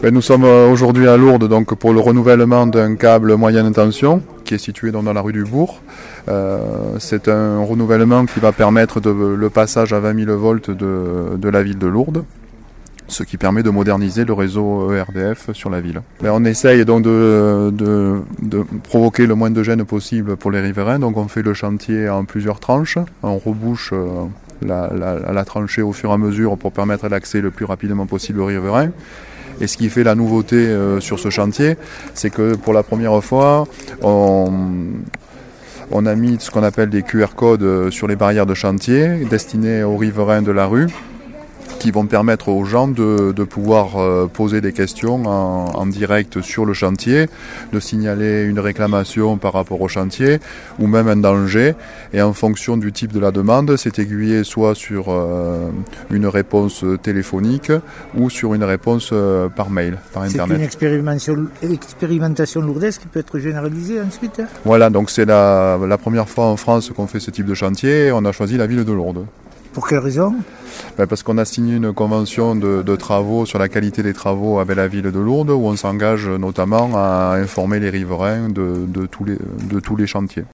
Nous sommes aujourd'hui à Lourdes donc, pour le renouvellement d'un câble moyenne tension qui est situé dans la rue du Bourg. C'est un renouvellement qui va permettre le passage à 20 000 volts de la ville de Lourdes, ce qui permet de moderniser le réseau ERDF sur la ville. On essaye donc de provoquer le moins de gêne possible pour les riverains, donc on fait le chantier en plusieurs tranches, on rebouche la tranchée au fur et à mesure pour permettre l'accès le plus rapidement possible aux riverains. Et ce qui fait la nouveauté sur ce chantier, c'est que pour la première fois, on a mis ce qu'on appelle des QR codes sur les barrières de chantier destinés aux riverains de la rue, qui vont permettre aux gens de pouvoir poser des questions en direct sur le chantier, de signaler une réclamation par rapport au chantier ou même un danger. Et en fonction du type de la demande, c'est aiguillé soit sur une réponse téléphonique ou sur une réponse par mail, par Internet. C'est une expérimentation lourdaise qui peut être généralisée ensuite. Voilà, donc c'est la première fois en France qu'on fait ce type de chantier. On a choisi la ville de Lourdes. Pour quelle raison ? Parce qu'on a signé une convention de travaux sur la qualité des travaux avec la ville de Lourdes où on s'engage notamment à informer les riverains de tous les chantiers.